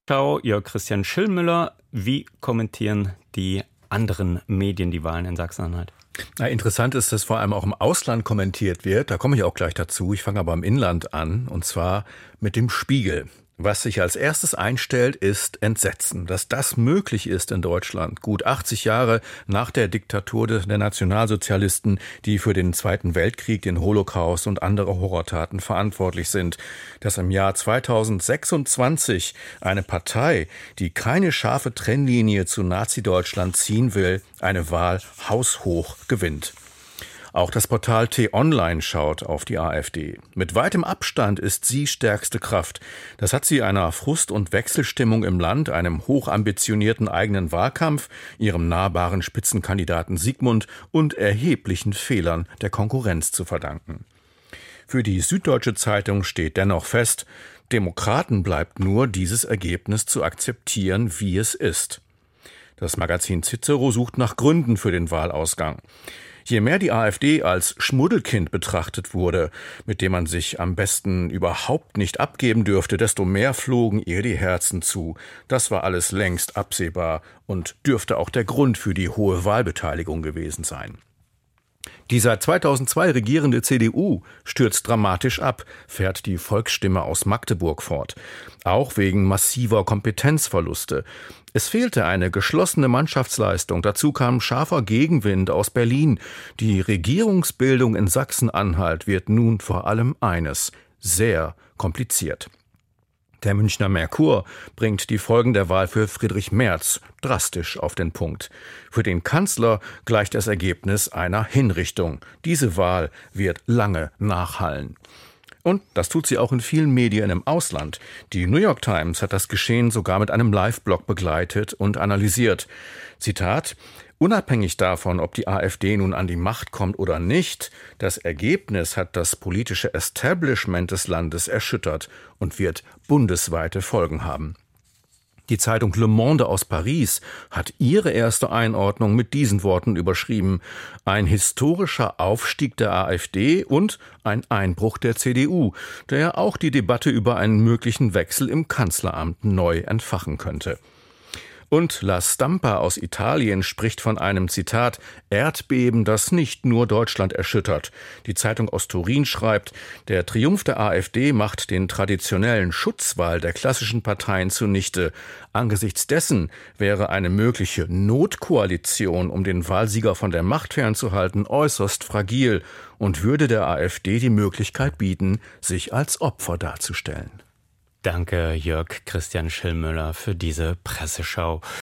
Schau, Jörg Christian Schillmüller. Wie kommentieren die anderen Medien die Wahlen in Sachsen-Anhalt? Interessant ist, dass vor allem auch im Ausland kommentiert wird. Da komme ich auch gleich dazu. Ich fange aber im Inland an, und zwar mit dem Spiegel. Was sich als erstes einstellt, ist Entsetzen. Dass das möglich ist in Deutschland, gut 80 Jahre nach der Diktatur der Nationalsozialisten, die für den Zweiten Weltkrieg, den Holocaust und andere Horrortaten verantwortlich sind. Dass im Jahr 2026 eine Partei, die keine scharfe Trennlinie zu Nazi-Deutschland ziehen will, eine Wahl haushoch gewinnt. Auch das Portal T-Online schaut auf die AfD. Mit weitem Abstand ist sie stärkste Kraft. Das hat sie einer Frust- und Wechselstimmung im Land, einem hochambitionierten eigenen Wahlkampf, ihrem nahbaren Spitzenkandidaten Sigmund und erheblichen Fehlern der Konkurrenz zu verdanken. Für die Süddeutsche Zeitung steht dennoch fest, Demokraten bleibt nur, dieses Ergebnis zu akzeptieren, wie es ist. Das Magazin Cicero sucht nach Gründen für den Wahlausgang. Je mehr die AfD als Schmuddelkind betrachtet wurde, mit dem man sich am besten überhaupt nicht abgeben dürfte, desto mehr flogen ihr die Herzen zu. Das war alles längst absehbar und dürfte auch der Grund für die hohe Wahlbeteiligung gewesen sein. Die seit 2002 regierende CDU stürzt dramatisch ab, fährt die Volksstimme aus Magdeburg fort. Auch wegen massiver Kompetenzverluste. Es fehlte eine geschlossene Mannschaftsleistung. Dazu kam scharfer Gegenwind aus Berlin. Die Regierungsbildung in Sachsen-Anhalt wird nun vor allem eines: sehr kompliziert. Der Münchner Merkur bringt die Folgen der Wahl für Friedrich Merz drastisch auf den Punkt. Für den Kanzler gleicht das Ergebnis einer Hinrichtung. Diese Wahl wird lange nachhallen. Und das tut sie auch in vielen Medien im Ausland. Die New York Times hat das Geschehen sogar mit einem Live-Blog begleitet und analysiert. Zitat: Unabhängig davon, ob die AfD nun an die Macht kommt oder nicht, das Ergebnis hat das politische Establishment des Landes erschüttert und wird bundesweite Folgen haben. Die Zeitung Le Monde aus Paris hat ihre erste Einordnung mit diesen Worten überschrieben: Ein historischer Aufstieg der AfD und ein Einbruch der CDU, der auch die Debatte über einen möglichen Wechsel im Kanzleramt neu entfachen könnte. Und La Stampa aus Italien spricht von einem, Zitat, Erdbeben, das nicht nur Deutschland erschüttert. Die Zeitung aus Turin schreibt, der Triumph der AfD macht den traditionellen Schutzwall der klassischen Parteien zunichte. Angesichts dessen wäre eine mögliche Notkoalition, um den Wahlsieger von der Macht fernzuhalten, äußerst fragil und würde der AfD die Möglichkeit bieten, sich als Opfer darzustellen. Danke, Jörg Christian Schillmüller, für diese Presseschau.